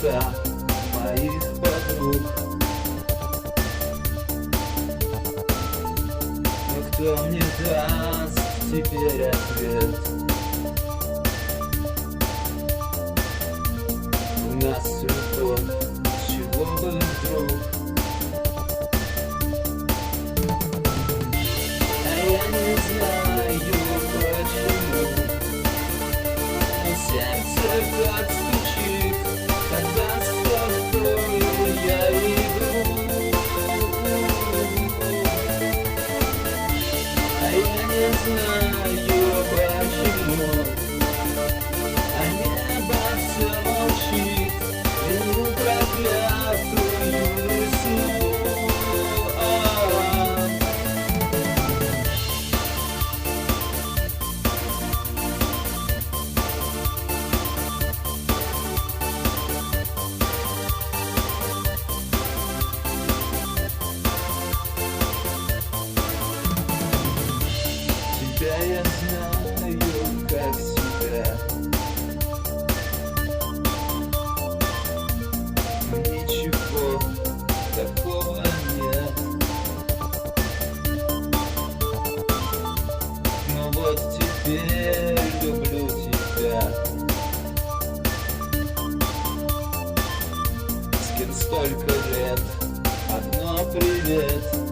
сердца моих подруг. Но кто мне даст теперь ответ? У нас любовь, с чего бы вдруг? А я не знаю почему, но сердце как стучит, когда с тобой я иду. А я не знаю почему, а небо все молчит эту проклятую весну. Тебя я знаю как себя, ничего такого нет. Но вот теперь люблю тебя, с кем столько лет. Одно привет.